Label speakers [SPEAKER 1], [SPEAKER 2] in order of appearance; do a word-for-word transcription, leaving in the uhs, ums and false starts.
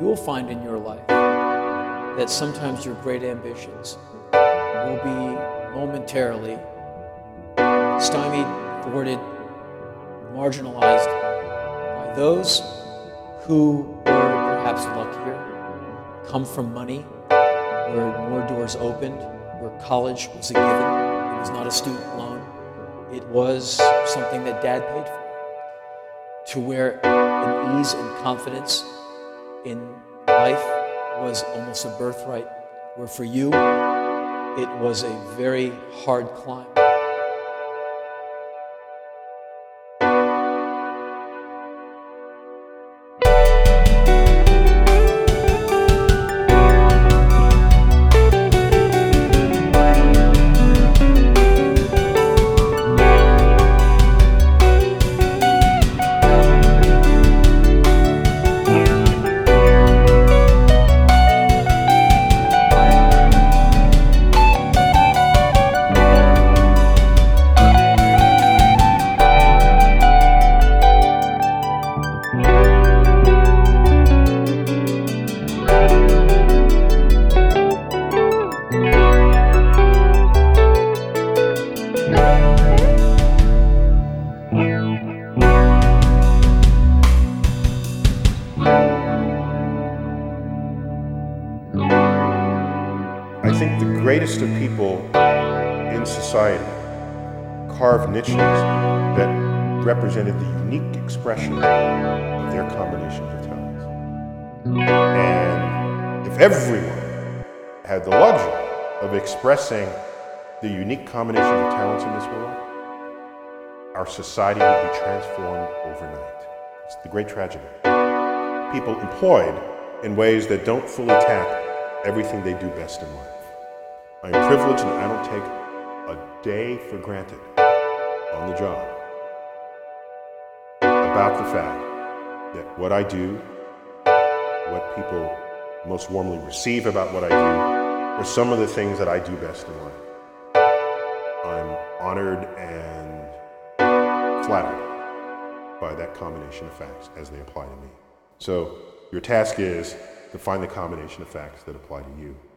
[SPEAKER 1] you will find in your life that sometimes your great ambitions will be momentarily stymied, thwarted, marginalized by those who were perhaps luckier, come from money, where more doors opened, where college was a given. It was not a student loan. It was something that Dad paid for. To where an ease and confidence in life was almost a birthright, where for you, it was a very hard climb.
[SPEAKER 2] I think the greatest of people in society carved niches that represented the unique expression of their combinations of talents. And if everyone had the luxury of expressing the unique combination of talents in this world, our society would be transformed overnight. It's the great tragedy. People employed in ways that don't fully tap everything they do best in life. I am privileged and I don't take a day for granted on the job about the fact that what I do, what people most warmly receive about what I do, are some of the things that I do best in life. I'm honored and flattered by that combination of facts as they apply to me. So your task is to find the combination of facts that apply to you.